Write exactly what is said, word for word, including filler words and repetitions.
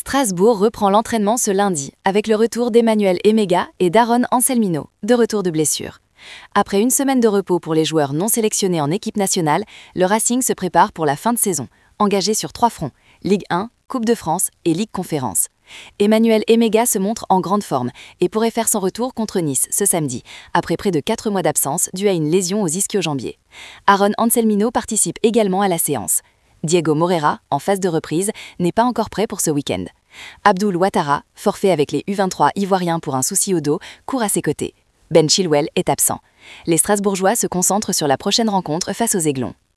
Strasbourg reprend l'entraînement ce lundi, avec le retour d'Emmanuel Emega et d'Aaron Anselmino, de retour de blessure. Après une semaine de repos pour les joueurs non sélectionnés en équipe nationale, le Racing se prépare pour la fin de saison, engagé sur trois fronts, Ligue un, Coupe de France et Ligue Conférence. Emmanuel Emega se montre en grande forme et pourrait faire son retour contre Nice ce samedi, après près de quatre mois d'absence due à une lésion aux ischio-jambiers. Aaron Anselmino participe également à la séance. Diego Moreira, en phase de reprise, n'est pas encore prêt pour ce week-end. Abdoul Ouattara, forfait avec les U vingt-trois ivoiriens pour un souci au dos, court à ses côtés. Ben Chilwell est absent. Les Strasbourgeois se concentrent sur la prochaine rencontre face aux Aiglons.